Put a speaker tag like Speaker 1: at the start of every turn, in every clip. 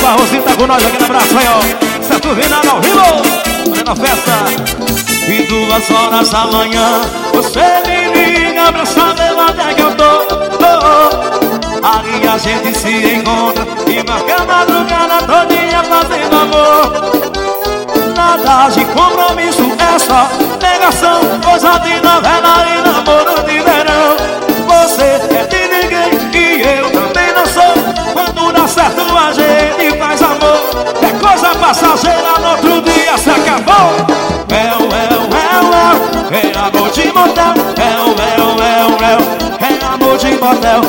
Speaker 1: A Rosinha tá com nós aqui no abraço, aí ó. Certo Vinado ao vivo, olha na festa. E 2 horas da manhã você me liga pra saber onde é que eu tô. Aí a gente se encontra e marca a madrugada todinha fazendo amor. Nada de compromisso, é só negação, coisa de novela e namoro de verão. Você é de ninguém e eu também não sou. Quando dá certo a gente faz amor. É coisa passageira, no outro dia se acabou. É amor de motel. É amor de motel.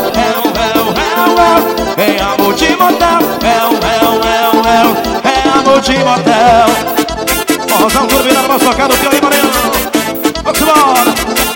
Speaker 1: É amor de motel. É amor de motel. Rosão turbinando, vamos tocar no pior aí, Mariano. Vamos embora.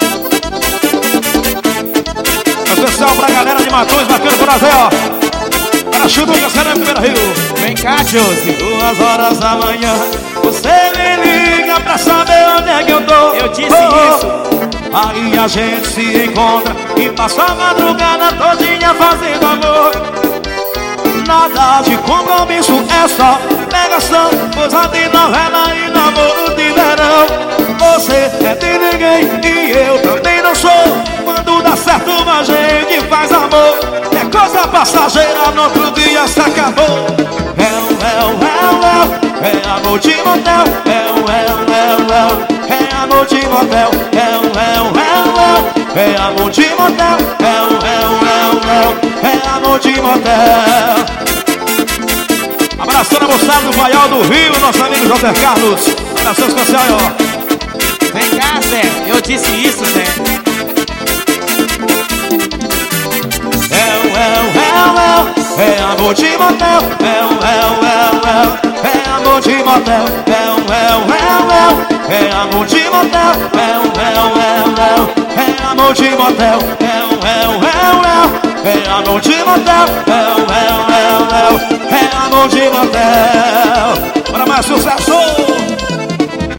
Speaker 1: Especial pra galera de Matões, marcando por Brasil, ó. Para Chubuca, Serena, Primeiro Rio.
Speaker 2: Vem cá, Josi.
Speaker 1: 2 horas da manhã você me liga pra saber onde é que eu tô.
Speaker 2: Eu disse isso.
Speaker 1: Aí a gente se encontra e passa a madrugada todinha fazendo amor. Nada de compromisso, é só pegação, coisa de novela e namoro de verão. Você é de ninguém e eu também não sou. Quando dá certo a gente faz amor. É coisa passageira, no outro dia se acabou. É amor de motel. É amor de motel. É amor de motel. É amor de motel. Abraçando a moçada do Vaial do Rio, nosso amigo José Carlos. Abração especial aí, ó.
Speaker 2: Vem cá, Zé. Eu disse isso, Zé.
Speaker 1: É amor de motel. É amor de motel. É amor de motel. É amor de motel. É amor de motel. É amor de motel. Para mais sucesso.